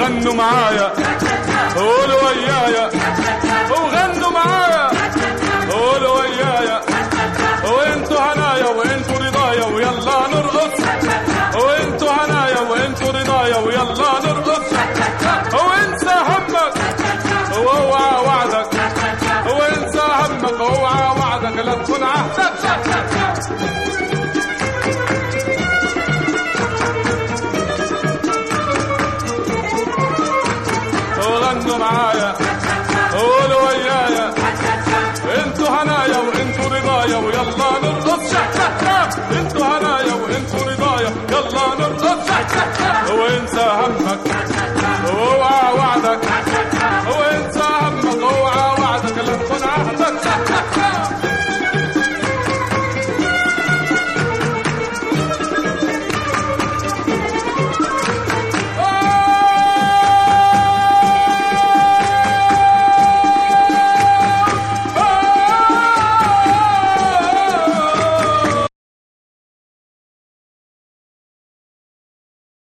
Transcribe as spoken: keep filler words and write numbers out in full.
وغنوا معايا قولوا ويايا وغنوا معايا قولوا ويايا وانتوا هنايا وانتوا رضايا ويلا نرقص وانتوا هنايا وانتوا رضايا ويلا نرقص وانسى همك واوعى وعدك وانسى همك واوعى وعدك لا تكون عهدك وغنوا معايا قولوا ويايا انتوا هنايا وانتوا رضايا ويلا نرقص انتوا هنايا وانتوا رضايا يلا نرقص وانسى